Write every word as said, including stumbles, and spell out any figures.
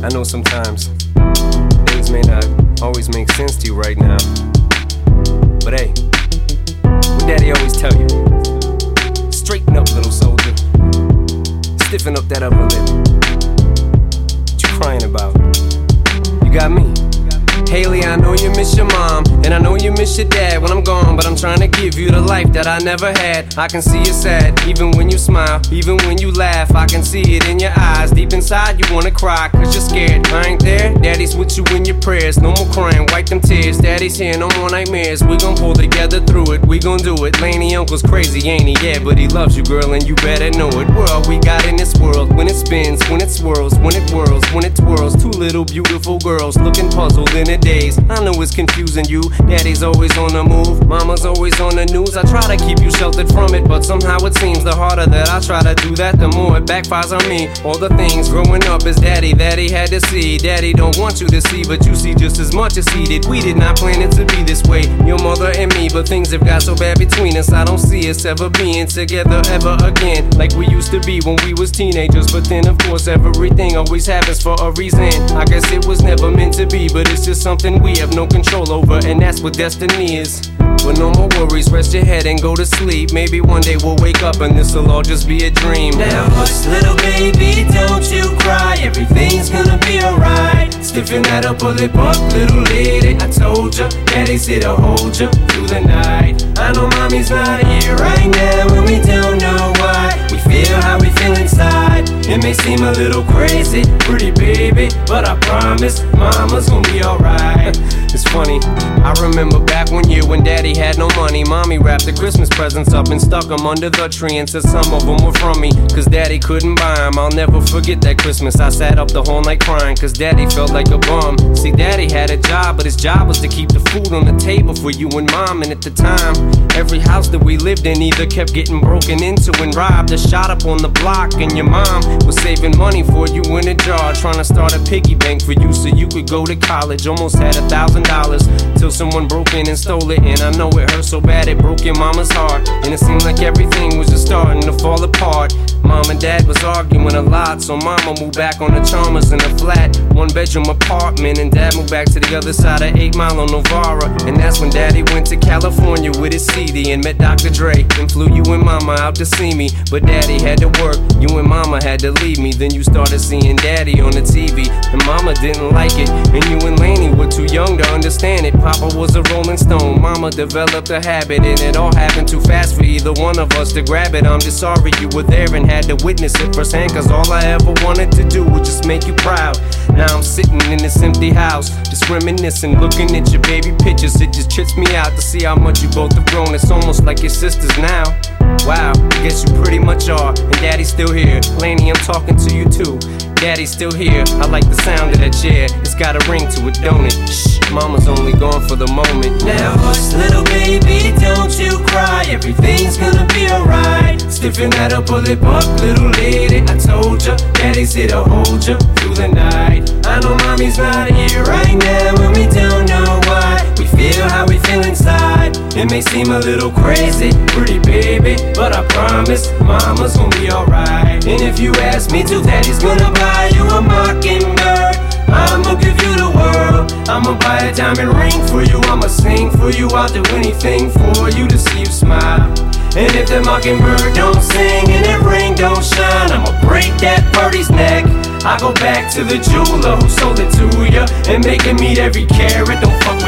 I know sometimes things may not always make sense to you right now, but hey, what Daddy always tell you, straighten up, little soldier, stiffen up that upper lip. What you crying about? You got me. Haley, I know you miss your mom, and I know you miss your dad when I'm gone, but I'm trying to give you the life that I never had. I can see you sad, even when you smile, even when you laugh, I can see it in your eyes. Deep inside you wanna cry, cause you're scared. I ain't there, Daddy's with you in your prayers. No more crying, wipe them tears. Daddy's here, no more nightmares. We gon' pull together through it, we gon' do it. Laney uncle's crazy, ain't he? Yeah, but he loves you, girl, and you better know it. We're all we got in this world. When it spins, when it swirls, when it whirls, when it twirls. Two little beautiful girls looking puzzled in a daze. I know it's confusing you. Daddy's always on the move, mama's always on the news. I try to keep you sheltered from it, but somehow it seems the harder that I try to do that, the more it backfires on me. All the things growing up as daddy that he had to see, daddy don't want you to see, but you see just as much as he did. We did not plan it to be this way, your mother and me, but things have got so bad between us. I don't see us ever being together ever again, like we used to be when we was teenagers. But then of course everything always happens for a reason. I guess it was never meant to be, but it's just something we have no control over, and that's what destiny is. But no more worries, rest your head and go to sleep. Maybe one day we'll wake up and this'll all just be a dream. Now hush, little baby, don't you cry. Everything's gonna be alright. Stiffen that upper lip up, little lady. I told ya, Daddy's here to hold ya through the night. I know mommy's not here right now, and we don't know why. We feel how we feel inside. It may seem a little crazy, pretty baby, but I promise mama's gonna be alright. It's funny, I remember back one year when Daddy had no money. Mommy wrapped the Christmas presents up and stuck them under the tree and said some of them were from me, cause Daddy couldn't buy them. I'll never forget that Christmas. I sat up the whole night crying, cause Daddy felt like a bum. See, Daddy had a job, but his job was to keep the food on the table for you and Mom. And at the time, every house that we lived in either kept getting broken into and robbed or shot up on the block. And your mom was saving money for you in a jar, trying to start a piggy bank for you so you could go to college. Almost had a thousand dollars till someone broke in and stole it. And I know it hurt so bad it broke your mama's heart, and it seemed like everything was just starting to fall apart. Mom and Dad was arguing a lot, so Mama moved back on the Chalmers in a flat one bedroom apartment, and Dad moved back to the other side of eight Mile on Novara. And that's when Daddy went to California with his C D and met Doctor Dre and flew you and Mama out to see me. But Daddy had to work, you and Mama had to leave me. Then you started seeing Daddy on the T V, and Mama didn't like it, and you and Laney were too young to understand it. Papa was a Rolling Stone, Mama developed a habit, and it all happened too fast for either one of us to grab it. I'm just sorry you were there and had to witness it firsthand, cause all I ever wanted to do was just make you proud. Now I'm sitting in this empty house, just reminiscing, looking at your baby pictures. It just trips me out to see how much you both have grown. It's almost like your sisters now. Wow, I guess you pretty much are, and Daddy's still here. Laney, I'm talking to you too. Daddy's still here, I like the sound of that chair. It's got a ring to it, don't it? Shh, Mama's only gone for the moment. Now hush, little baby, don't you cry. Everything's gonna be alright. Stiffen that upper lip up, little lady. I told ya, Daddy's here to hold ya through the night. I know mommy's not here right now, and we don't know why. We feel how we feel inside. It may seem a little crazy, pretty baby, but I promise mama's gonna be alright. And if you ask me to, Daddy's gonna buy you a mockingbird. I'ma give you the world. I'ma buy a diamond ring for you. I'ma sing for you. I'll do anything for you to see you smile. And if that mockingbird don't sing and that ring don't shine, I'ma break that birdie's neck. I go back to the jeweler who sold it to ya and make him eat every carat. Don't fuck with